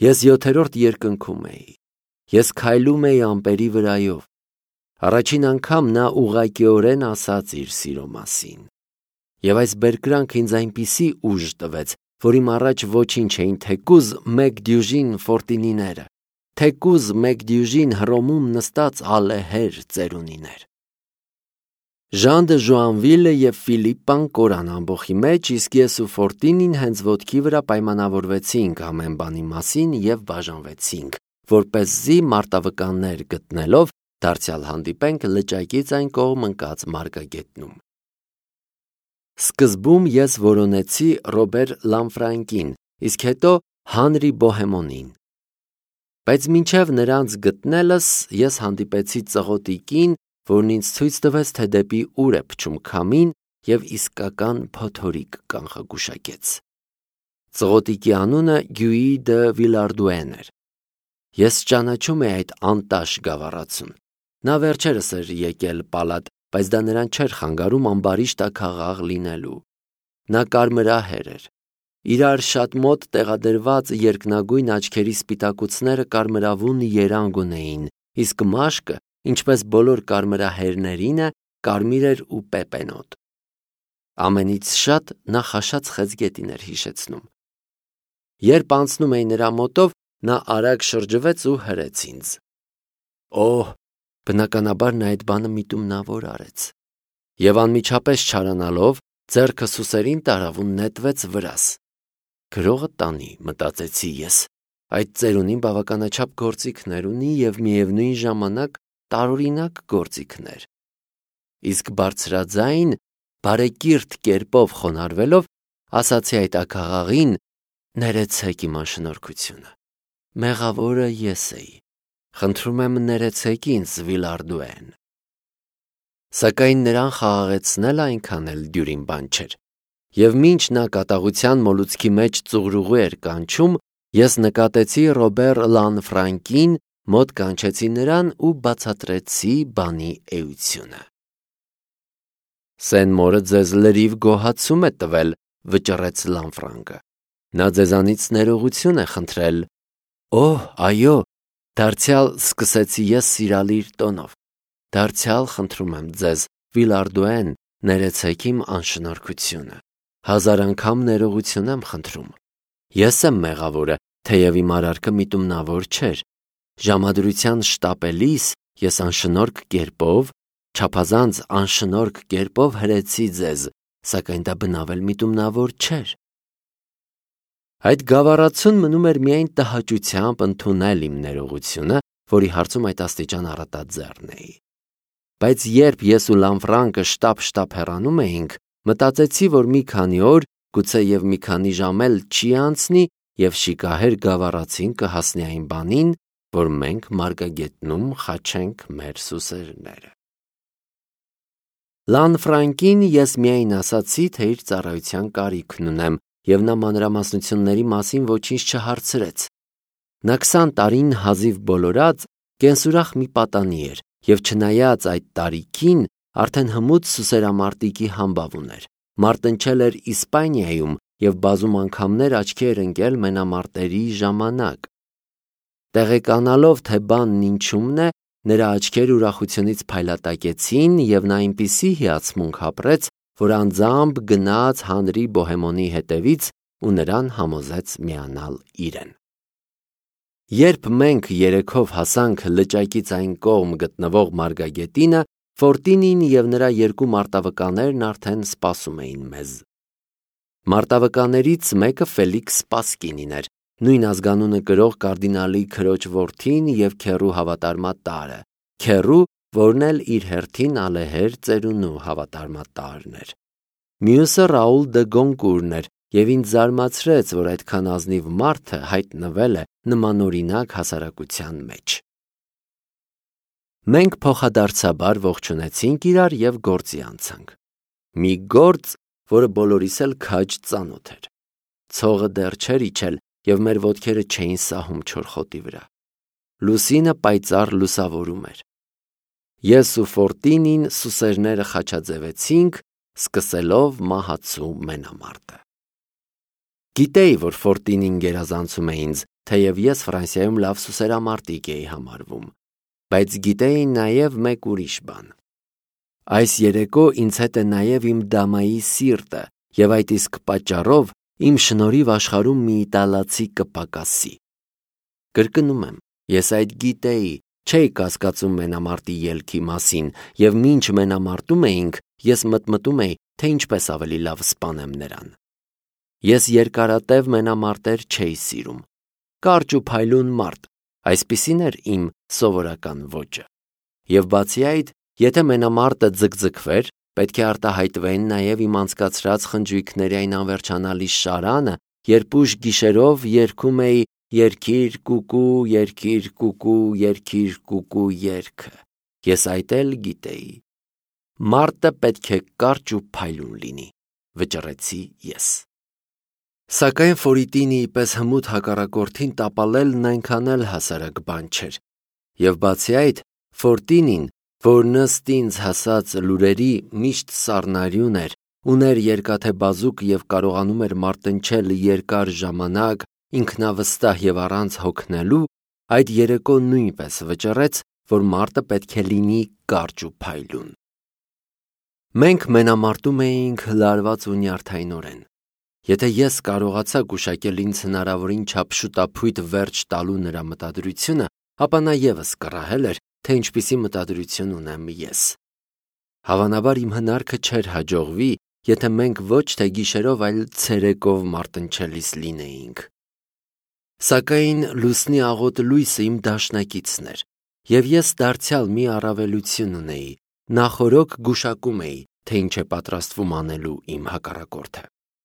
Ես 7-րդ երկնքում էի։ Ես քայլում էի ամպերի վրայով։ Առաջին անգամ նա ուղղակիորեն ասաց իր սիրո մասին։ Եվ այս բերկրանքը ինձ այնպիսի ուժ տվեց, որ իմ առաջ ոչինչ էին թեկուզ մեկ դյուժին ֆորտինիները, թեկուզ մեկ դյուժին Հռոմում նստած ալեհեր ծերունիներ։ Ժան դը Ժուանվիլը եւ Ֆիլիպպան կորան ամբոխի մեջ, իսկ ես ու Ֆորտինին հենց ոտքի վրա պայմանավորվեցինք ամեն բանի մասին եւ բաժանվեցինք, որպեսզի մարտավկաններ գտնելով դարձյալ հանդիպենք լճակից այն կողմ ընկած մարգագետնում։ Սկզբում ես որոնեցի Ռոբեր Լանֆրանկին, իսկ հետո Հանրի Բոհեմոնին։ Բայց մինչև նրանց գտնելս ես հանդիպեցի ծղոտիկին, որն ինձ ցույց տվեց, թե դեպի ուր է փչում քամին եւ իսկական փոթորիկ կանխագուշակեց։ Ծղոտիկի անունը Գյուի դը Վիլարդուեն էր։ Ես ճանաչում էի այդ անտաշ գավառացուն։ Նա վերջերս էր եկել պալատ, բայց դա նրան չէր խանգարում ամբարիշտ աքաղաղ լինելու։ Նա կարմրահեր էր։ Իրար շատ մոտ տեղադրված երկնագույն աչքերի սպիտակուցները կարմրավուն երանգ ունեին, իսկ մաշկը, ինչպես բոլոր կարմրահերներինը, կարմիր էր ու պեպենոտ։ Ամենից շատ նա խաշած խեցգետին էր հիշեցնում։ Երբ անցնում էի նրա մոտով, նա արագ շրջվեց ու հրեց ինձ։ Օհ, բնականաբար նա այդ բանը միտումնավոր արեց։ Եվ անմիջապես չարանալով, ձեռքը սուսերին տարավ ու նետվեց վրաս։ Գրողը տանի, մտածեցի ես, այդ ծերունին բավականաչափ գործիքներ ունի եւ միևնույն ժամանակ տարօրինակ գործիքներ։ Իսկ բարձրաձայն, բարեկիրթ կերպով խոնարհվելով, ասացի այդ աքաղաղին. ներեցեք իմ անշնորհքությունը։ Մեղավորը ես էի։ Խնդրում եմ ներեցեք ինձ, Վիլարդուեն։ Սակայն նրան խաղաղեցնել այնքան էլ դյուրին բան չէր։ Եվ մինչ նա կատաղության մոլուցքի մեջ ծուղրուղու էր կանչում, ես նկատեցի Ռոբեր Լանֆրանկին, մոտ կանչեցի նրան ու բացատրեցի բանի էությունը։ Սեն-Մորը ձեզ լրիվ գոհացում է տվել, վճռեց Լանֆրանկը։ Նա ձեզանից ներողություն է խնդրել։ Օհ, այո, դարձյալ սկսեցի ես սիրալիր տոնով։ Դարձյալ խնդրում եմ ձեզ, Վիլարդուեն, ներեցեք իմ անշնորհքությունը։ 1000 անգամ ներողություն եմ խնդրում։ Ես եմ մեղավորը, թեև իմ արարքը միտումնավոր չէր։ Ժամադրության շտապելիս ես անշնորհք կերպով, չափազանց անշնորհք կերպով հրեցի ձեզ, սակայն դա բնավել միտումնավոր չէր։ Այդ գավառացուն մնում էր միայն տհաճությամբ ընդունել իմ ներողությունը, որի հարցում այդ աստիճան առատաձեռն էի։ Բայց երբ ես ու Լանֆրանկը շտապ հեռանում էինք, մտածեցի, որ մի քանի օր, գուցե եւ մի քանի ժամ էլ չի անցնի, եւ շիկահեր գավառացին կհասնի այն բանին, որ մենք մարգագետնում խաչենք մեր սուսերները։ Լանֆրանկին ես միայն ասացի, թե իր ծառայության կարիքն ունեմ, եւ նա մանրամասնությունների մասին ոչինչ չհարցրեց։ Նա 20 տարին հազիվ բոլորած կենսուրախ մի պատանի էր, եւ չնայած այդ տարիքին արդեն հմուտ սուսերամարտիկի համբավ ուներ։ Մարտնչել էր Իսպանիայում եւ բազում անգամներ աչքի էր ընկել մենամարտերի ժամանակ։ Տեղեկանալով, թե բանն ինչումն է, նրա աչքերը ուրախությունից փայլատակեցին եւ նա այնպիսի հիացմունք ապրեց, որ անձամբ գնաց Հանրի Բոհեմոնի հետևից ու նրան համոզեց միանալ իրեն։ Երբ մենք երեքով հասանք լճակից այն կողմ գտնվող մարգագետինը, Ֆորտինին եւ նրա երկու մարտավկաններն արդեն սպասում էին մեզ։ Մարտավկաներից մեկը Ֆելիքս Սպասկինին էր, նույն ազգանունը կրող կարդինալի քրոջ որդին եւ քեռու հավատարմատարը, քեռու, որն էլ իր հերթին ալեհեր ծերունու հավատարմատարն էր։ Մյուսը Ռաուլ դը Գոնկուրն էր եւ ինձ զարմացրեց, որ այդքան ազնիվ մարդը հայտնվել է նմանօրինակ հասարակության մեջ։ Մենք փոխադարձաբար ողջունեցինք իրար եւ գործի անցանք։ Մի գործ, որը բոլորիս էլ քաջ ծանոթ էր։ Ցողը դեռ չէր իջել եւ մեր ոտքերը չէին սահում չորխոտի վրա։ Լուսինը պայծառ լուսավորում էր։ Ես ու Ֆորտինին սուսերները խաչաձևեցինք, սկսելով մահացու մենամարտը։ Գիտեի, որ Ֆորտինին գերազանցում է ինձ, թեև ես Ֆրանսիայում լավ սուսերամարտիկ էի համարվում, բայց գիտեի նաև մեկ ուրիշ բան։ Այս երեկո ինձ հետ է նաև իմ դամայի սիրտը, եւ այդ իսկ պատճառով իմ շնորհիվ աշխարհում մի իտալացի կպակասի։ Կրկնում եմ, ես այդ գիտեի, չէի կասկածում մենամարտի ելքի մասին, եւ մինչ մենամարտում էինք, ես մտմտում էի, թե ինչպես ավելի լավ սպանեմ նրան։ Ես երկարատև մենամարտեր չէի սիրում։ Կարճ ու փայլուն մարտ, այսպիսին էր իմ սովորական ոճը։ Եվ բացի այդ, եթե մենամարտը ձգձգվեր, պետք է արտահայտվեն նաև իմ անցկացրած խնջույքների այն անվերջանալի շարանը, երբ ուշ գիշերով երգում էի «Երգիր կուկու, երգիր կուկու, երգիր կուկու» երգը։ Ես այդ էլ գիտեի։ Մարտը պետք է կարճ ու փայլուն լինի, վճռեցի ես։ Սակայն Ֆորիտինիի պես հմուտ հակառակորդին տապալելն այնքան էլ հասարակ բան չէր։ Եվ բացի այդ, Ֆորտինին, որ ըստ ինձ հասած լուրերի միշտ սառնարյուն էր, ուներ երկաթե բազուկ եւ կարողանում էր մարտնչել երկար ժամանակ, ինքնավստահ եւ առանց հոգնելու, այդ երեկո նույնպես վճռեց, որ մարտը պետք է լինի կարճ ու փայլուն։ Մենք մենամարտում էինք լարված ու նյարդայնորեն։ Եթե ես կարողացա գուշակել ինձ հնարավորին չափ շուտափույթ վերջ տալու նրա մտադրությունը, ապա նա ևս կռահել էր, թե ինչպիսի մտադրություն ունեմ ես։ Հավանաբար իմ հնարքը չէր հաջողվի, եթե մենք ոչ թե գիշերով, այլ ցերեկով մարտնչելիս լինեինք։ Սակայն լուսնի աղոտ լույսը իմ դաշնակիցն էր, եւ ես դարձյալ մի առավելություն ունեի, նախօրոք գուշակում էի, թե ինչ է պատրաստվում անելու իմ հակառակորդը։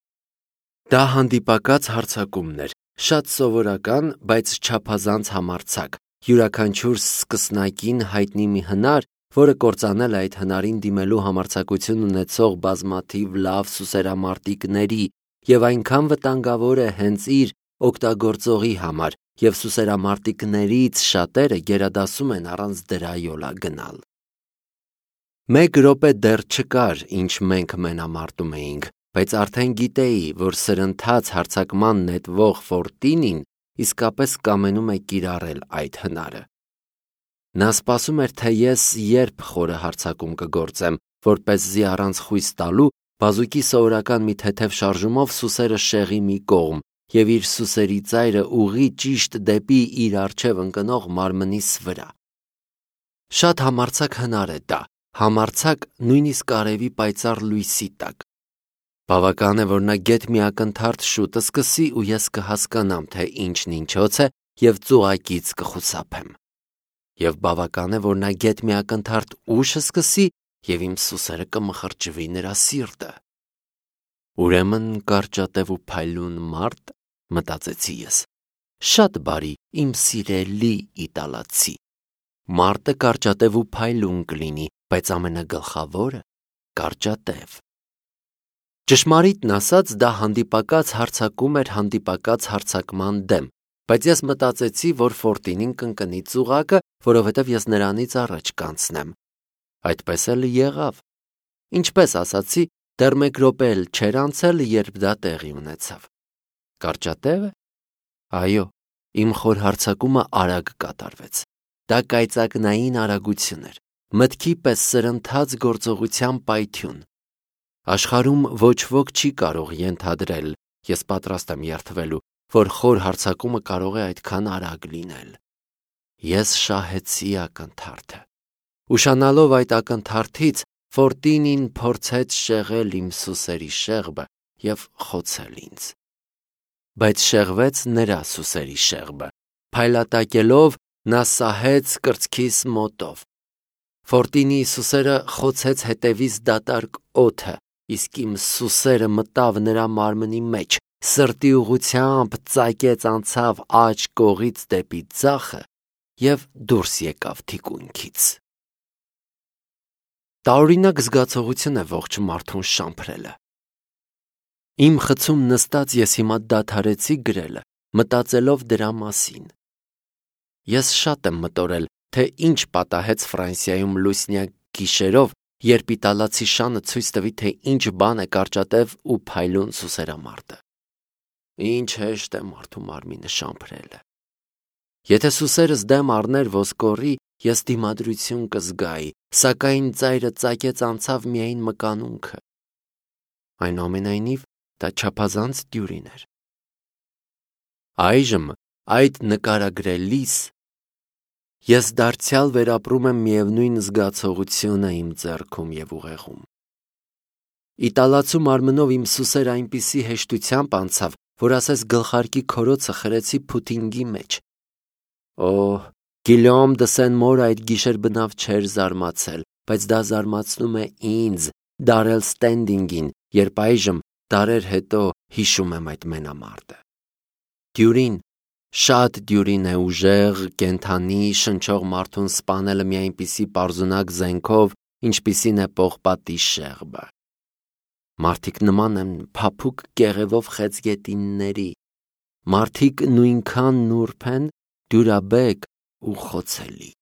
Դա հանդիպակաց հարձակումն էր, շատ սովորական, բայց չափազանց համարձակ, յուրաքանչյուր սկսնակին հայտնի մի հնար, որը կործանել է այդ հնարին դիմելու համարձակություն ունեցող բազմաթիվ լավ սուսերամարտիկների եւ այնքան վտանգավոր է հենց իր օգտագործողի համար, եւ սուսերամարտիկներից շատերը գերադասում են առանց դրա յոլա գնալ։ Մեկ րոպե դեռ չկար, ինչ մենք մենամարտում էինք, բայց արդեն գիտեի, որ սրընթաց հարձակման նետվող Ֆորտինին իսկապես կամենում է կիրառել այդ հնարը։ Նա սպասում էր, թե ես երբ խորը հարձակում կգործեմ, որպեսզի առանց խույս տալու բազուկի սովորական մի թեթև շարժումով սուսերը շեղի մի կողմ եւ իր սուսերի ծայրը ուղղի ճիշտ դեպի իր առջև ընկնող մարմնիս վրա։ Շատ համարձակ հնար է դա, համարձակ նույնիսկ արևի պայծառ լույսի տակ։ Բավական է, որ նա գետ մի ակնթարթ շուտը սկսի ու ես կհասկանամ, թե ինչն ինչոց է եւ ծուղակից կխուսափեմ։ Եվ բավական է, որ նա գետ մի ակնթարթ ուշը սկսի եւ իմ սուսերը կմխրճվի նրա սիրտը։ Ուրեմն կարճատև ու փայլուն մարդ, մտածեցի ես։ Շատ բարի, իմ սիրելի իտալացի։ Մարտը կարճատև ու փայլուն կլինի, բայց ամենագլխավորը կարճատև։ Ճշմարիտն ասած, դա հանդիպակաց հարձակում էր հանդիպակաց հարձակման դեմ, բայց ես մտածեցի, որ Ֆորտինին կընկնի ծուղակը, որովհետև ես նրանից առաջ կանցնեմ։ Այդպես էլ եղավ։ Ինչպես ասացի, դեռ մեկ րոպե էլ չէր անցել, երբ դա տեղի ունեցավ։ Կարճատև է։ Այո, իմ խոր հարձակումը արագ կատարվեց։ Դա կայծակնային արագություն էր, մտքի պես սրընթաց գործողության պայթյուն։ Աշխարհում ոչ ոք չի կարող ենթադրել, ես պատրաստ եմ երդվելու, որ խոր հարձակումը կարող է այդքան արագ լինել։ Ես շահեցի ակնթարթը։ Ուշանալով այդ ակնթարթից, Ֆորտինին փորձեց շեղել իմ սուսերի շեղբը եւ խոցել ինձ։ Բայց շեղվեց նրա սուսերի շեղբը։ Փայլատակելով նա սահեց կրծքիս մոտով։ Ֆորտինի սուսերը խոցեց հետևից դատարկ օդը, իսկ իմ սուսերը մտավ նրա մարմնի մեջ, սրտի ուղղությամբ ծակեց անցավ աջ կողից դեպի ձախը եւ դուրս եկավ թիկունքից։ Տարօրինակ զգացողություն է ողջ մարդուն շամփրելը։ Իմ խցում նստած ես հիմա դադարեցի գրելը, մտածելով դրա մասին։ Ես շատ եմ մտորել, թե ինչ պատահեց Ֆրանսիայում լուսնյակ գիշերով, երբ իտալացի շանը ցույց տվի, թե ինչ բան է կարճատև ու փայլուն սուսերամարտը։ Ինչ հեշտ է մարդու մարմինը շամփրելը։ Եթե սուսերս դեմ առներ ոսկորի, ես դիմադրություն կզգայի, սակայն ծայրը ծակեց անցավ միայն մկանունքը։ Այնուամենայնիվ, դա չափազանց դյուրին էր։ Այժմ այդ նկարագրելիս ես դարձյալ վերապրում եմ միևնույն զգացողությունը իմ ձեռքում և ուղեղում։ Իտալացու մարմնով իմ սուսերը այնպիսի հեշտությամբ անցավ, որ ասես գլխարկի քորոցը խրեցի փութինգի մեջ։ Օհ, Գիլյոմ դը Սեն-Մորը այդ գիշեր բնավ չէր զարմացել, բայց դա զարմացնում է ինձ, Դարել Ստենդինգին, երբ այժմ, դարեր հետո, հիշում եմ այդ մենամարտը։ Դյուրին, շատ դյուրին է ուժեղ, կենդանի, շնչող մարդուն սպանելը մի այնպիսի պարզունակ զենքով, ինչպիսին է պողպատի շեղբը։ Մարդիկ նման են փափուկ կեղևով խեցգետինների, մարդիկ նույնքան նուրբ են, դյուրաբեկ ու խոցելի։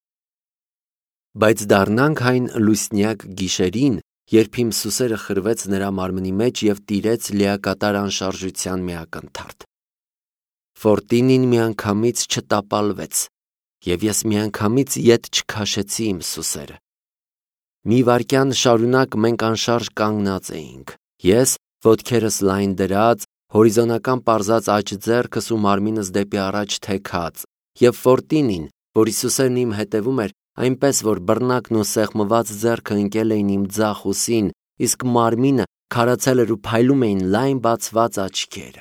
Բայց դառնանք այն լուսնյակ գիշերին, երբ իմ սուսերը խրվեց նրա մարմնի մեջ և տիրեց լիակատար անշարժության մի ակնթարթ։ Ֆորտինին միանգամից չտապալվեց, և ես միանգամից ետ չքաշեցի իմ սուսերը։ Մի վայրկյան շարունակ մենք անշարժ կանգնած էինք, ես ոտքերս լայն դրած, հորիզոնական պարզած աջ ձեռքս ու մարմինս դեպի առաջ թեքած, և Ֆորտինին, որի սուսերն իմ հետևում էր, այնպես որ բռնակն ու սեղմված ձեռքը ընկել էին իմ ձախ ուսին, իսկ մարմինը քարացել էր ու փայլում էին լայն բացված աչքերը։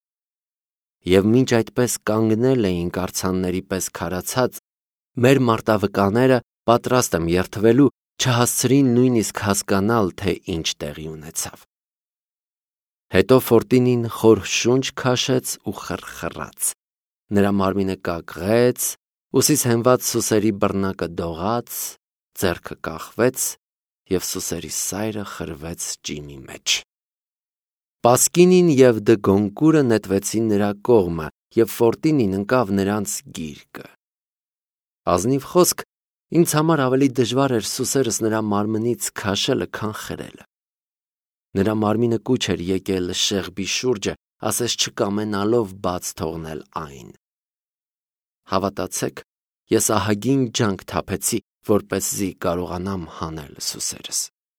Եվ մինչ այդպես կանգնել էինք արձանների պես քարացած, մեր մարտավկաները, պատրաստ եմ երդվելու, չհասցրին նույնիսկ հասկանալ, թե ինչ տեղի ունեցավ։ Հետո Ֆորտինին խոր շունչ քաշեց ու խրխրաց։ Նրա մարմինը կակղեց, ուսից հենված սուսերի բռնակը դողաց, ձեռքը կախվեց և սուսերի սայրը խրվեց ջինի մեջ։ Պասկինին և դը Գոնկուրը նետվեցին նրա կողմը, և Ֆորտինին ընկավ նրանց գիրկը։ Ազնիվ խոսք, ինձ համար ավելի դժվար էր սուսերս նրա մարմնից քաշելը, քան խրելը։ Նրա մարմինը կուչ էր եկել շեղբի շուրջը, ասես չկամենալով բաց թողնել այն։ Հավատացեք, ես ահագին ջանք թափեցի, որպեսզի կարողանամ հանել սուսերս։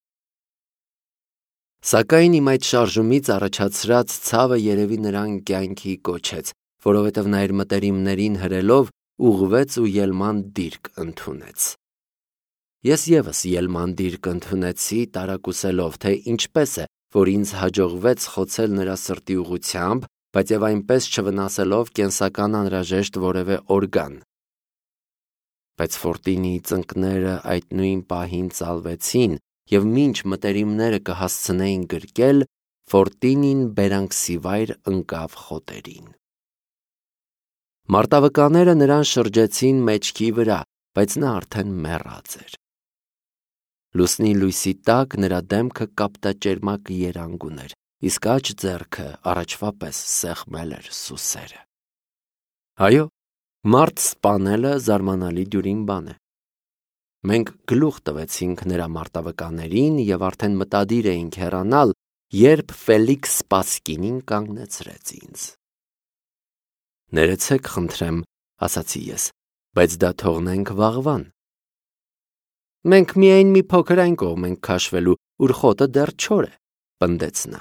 Սակայն իմ այդ շարժումից առաջացրած ցավը երևի նրան կյանքի կոչեց, որովհետև նա իր մտերիմներին հրելով ուղղվեց ու ելման դիրք ընդունեց։ Ես ևս ելման դիրք ընդունեցի, տարակուսելով, թե ինչպես է, որ ինձ հաջողվեց խոցել նրա սրտի ուղղությամբ, բայց և այնպես չվնասելով կենսական անհրաժեշտ որևէ օրգան։ Բայց Ֆորտինի ծնկները այդ նույն պահին ծալվեցին, և մինչ մտերիմները կհասցնեին գրկել, Ֆորտինին բերանքսիվայր ընկավ խոտերին։ Մարտավկաները նրան շրջեցին մեջքի վրա, բայց նա արդեն մեռած էր։ Լուսնի լույսի տակ նրա դեմքը կապտաճերմակ երանգ ուներ, իսկ աջ ձեռքը առաջվա պես սեղմել էր սուսերը։ Այո, մարդ սպանելը զարմանալի դյուրին բան է։ Մենք գլուխ տվեցինք նրա մարտավկաներին և արդեն մտադիր էինք հեռանալ, երբ Ֆելիքս Պասկինին կանգնեցրեց ինձ։ Ներեցեք, խնդրեմ, ասացի ես, բայց դա թողնենք վաղվան։ Մենք միայն մի փոքր այն կողմ ենք քաշվելու, ուր խոտը դեռ չոր է, պնդեց նա։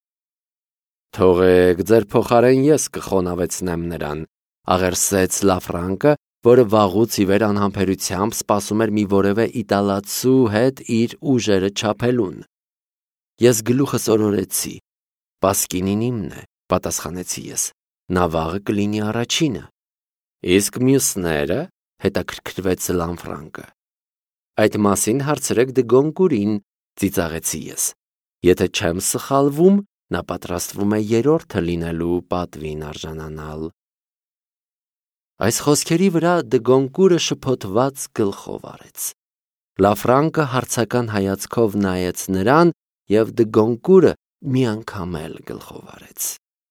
Թողեք, ձեր փոխարեն ես կխոնավեցնեմ նրան, աղերսեց Լաֆրանկը, որը վաղուց ի վեր անհամբերությամբ սպասում էր մի որևէ իտալացու հետ իր ուժերը չափելուն։ Ես գլուխս օրորեցի։ Պասկինին իմն է, պատասխանեցի ես, նա վաղը կլինի առաջինը։ Իսկ մյուսները, հետաքրքրվեց Լաֆրանկը։ Այդ մասին հարցրեք դը Գոնկուրին, ծիծաղեցի ես։ Եթե չեմ սխալվում, նա պատրաստվում է երրորդը լինելու պատվին արժանանալ։ Այս խոսքերի վրա դը Գոնկուրը շփոթված գլխով արեց։ Լաֆրանկը հարցական հայացքով նայեց նրան, և դը Գոնկուրը մի անգամ էլ գլխով արեց։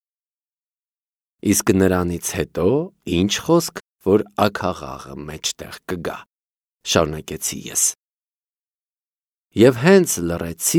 Իսկ նրանից հետո ինչ խոսք, որ աքաղաղը մեջտեղ կգա, շարունակեցի ես։ Եվ հենց լռեցի,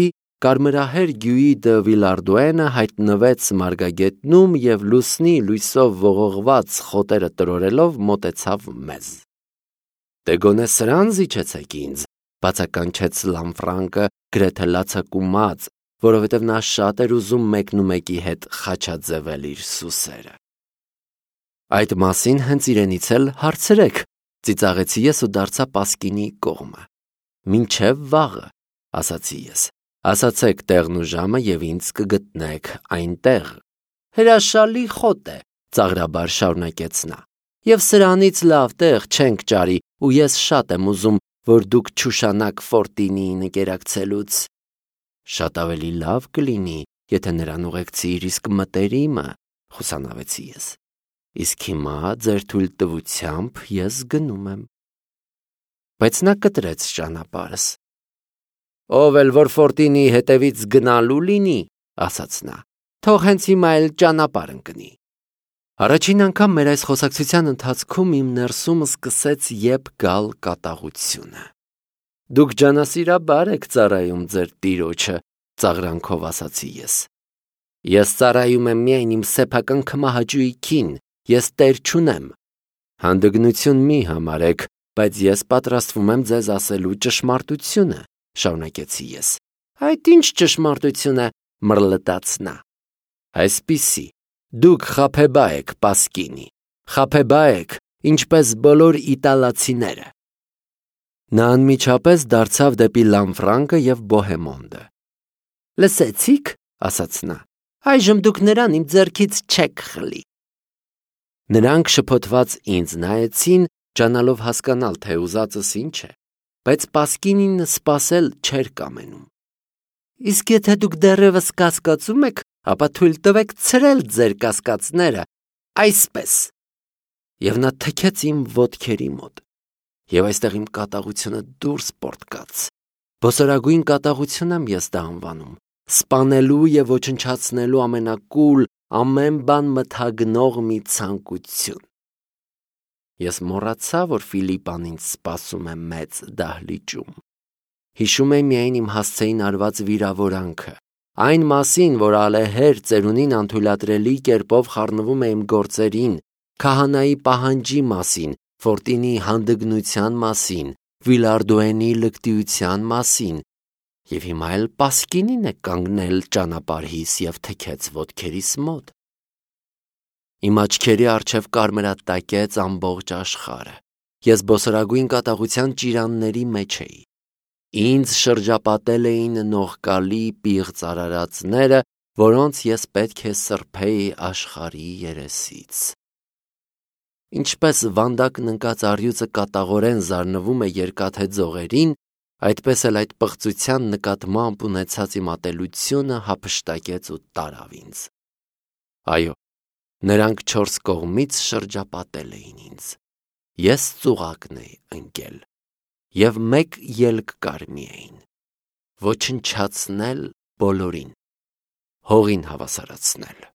կարմրահեր Գյուի դը Վիլարդուենը հայտնվեց մարգագետնում և լուսնի լույսով ողողված խոտերը տրորելով մոտեցավ մեզ։ «Դե գոնե սրան զիջեցեք ինձ», բացականչեց Լանֆրանկը գրեթե լացակումած, որովհետև նա շատ էր ուզում մեկնումեկի հետ խաչաձևել իր սուսերը։ «Այդ մասին հենց իրենից էլ հարցրեք», ծիծաղեցի ես ու դարձա Պասկինի կողմը։ «Մինչև վաղը», ասացի ես, ասացեք տեղն ու ժամը և ինձ կգտնեք այնտեղ։ «Հրաշալի խոտ է», ծաղրաբար շարունակեց նա, «և սրանից լավ տեղ չենք ճարի ու ես շատ եմ ուզում, որ դուք չուշանաք Ֆորտինիին ընկերակցելուց»։ «Շատ ավելի լավ կլինի, եթե նրան ուղեկցեիր իսկ մտերիմը», խուսանավեցի ես։ «Իսկ հիմա ձեր թույլտվությամբ ես գնում եմ»։ Բայց նա կտրեց ճանապարհս։ «Ով էլ որ Ֆորտինիի հետևից գնալու լինի», ասաց նա, «թող հենց հիմա էլ ճանապարհ ընկնի»։ Առաջին անգամ մեր այս խոսակցության ընթացքում իմ ներսում սկսեց եբ գալ կատաղությունը։ «Դուք ջանասիրաբար եք ծառայում ձեր տիրոջը», ծաղրանքով ասացի ես։ «Ես ծառայում եմ միայն իմ սեփական քմահաճույքին, ես տեր չունեմ»։ «Հանդգնություն մի համարեք, բայց ես պատրաստվում եմ ձեզ ասելու ճշմարտությունը», շարունակեցի ես։ «Այդ ինչ ճշմարտություն է», մռլտաց նա։ «Այսպիսի, դուք խաբեբա եք, Պասկինի, խաբեբա եք, ինչպես բոլոր իտալացիները»։ Նա անմիջապես դարձավ դեպի Լանֆրանկը և Բոհեմոնդը։ «Լսեցի՞ք», ասաց նա, «այժմ դուք նրան իմ ձեռքից չեք խլի»։ Նրանք շփոթված ինձ նայեցին, ջանալով հասկանալ, թե ուզածս ինչ է, բայց Պասկինին սպասել չէր կամենում։ «Իսկ եթե դուք դեռևս կասկածում եք, ապա թույլ տվեք ցրել ձեր կասկածները, այսպես»։ Եվ նա թքեց իմ ոտքերի մոտ։ Եվ այստեղ իմ կատաղությունը դուրս պոռթկաց։ Բոսորագույն կատաղություն եմ ես դա անվանում, սպանելու և ոչնչացնելու ամենակուլ, ամեն բան մթագնող մի ցանկություն։ Ես մոռացա, որ Ֆիլիպան ինձ սպասում է մեծ դահլիճում։ Հիշում եմ միայն իմ հասցեին արված վիրավորանքը, այն մասին, որ ալեհեր ծերունին անթույլատրելի կերպով խառնվում է իմ գործերին, քահանայի պահանջի մասին, Ֆորտինիի հանդգնության մասին, Վիլարդուենի լկտիության մասին, և հիմա էլ Պասկինին է կանգնել ճանապարհիս և թքեց ոտքերիս մոտ։ Իմ աչքերի առջև կարմրատակեց ամբողջ աշխարհը։ Ես բոսորագույն կատաղության ճիրանների մեջ էի։ Ինձ շրջապատել էին նողկալի պիղծ արարածները, որոնց ես պետք է սրբեի աշխարհի երեսից։ Ինչպես վանդակն ընկած առյուծը կատաղորեն զարնվում է երկաթե ձողերին, այդպես էլ այդ պղծության նկատմամբ ունեցած իմ ատելությունը հափշտակեց ու տարավ ինձ։ Այո, նրանք չորս կողմից շրջապատել էին ինձ։ Ես ծուղակն էի ընկել, և մեկ ելք կար միայն՝ ոչնչացնել բոլորին, հողին հավասարացնել։